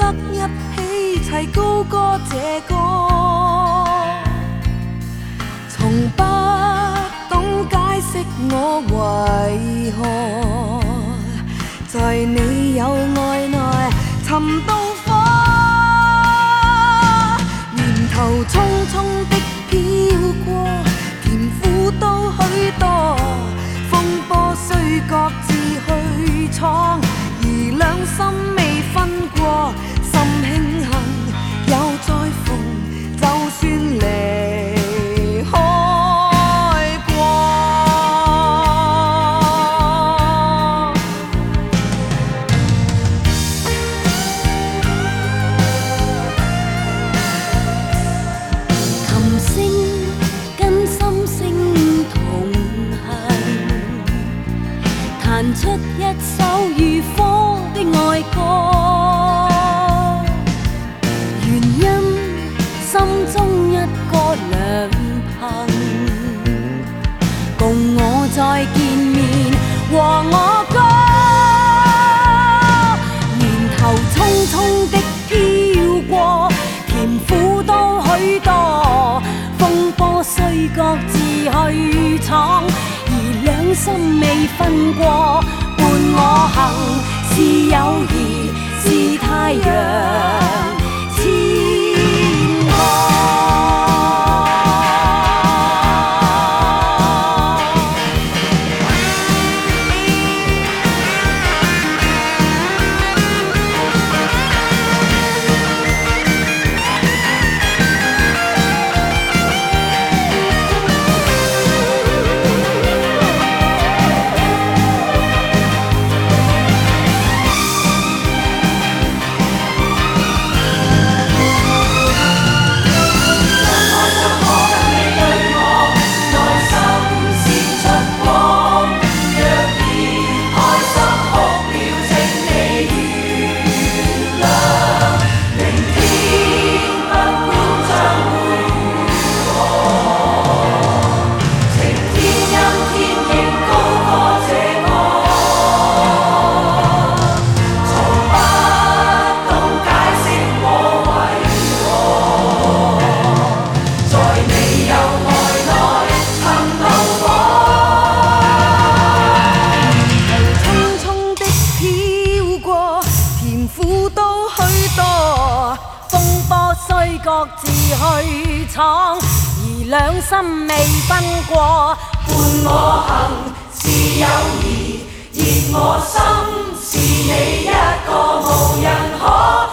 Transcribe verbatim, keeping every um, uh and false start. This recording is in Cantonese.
得一起齐高歌这歌，从不懂解释我为何在你有爱内寻到火，年头匆匆的飘过，甜苦都许多，风波虽各自去闯，而两心未分过，心庆幸又再逢，就算离开过。琴声跟心声同行，彈出一首如火的愛歌。原因心中一個良朋，共我再見面和我歌。年頭匆匆的飄過，甜苦都許多，風波雖各自去闖，而兩心未分過。伴我行是友誼，是太陽千個。各自去闖，而兩心未分過。伴我行是友誼，而我心是你一個無人可。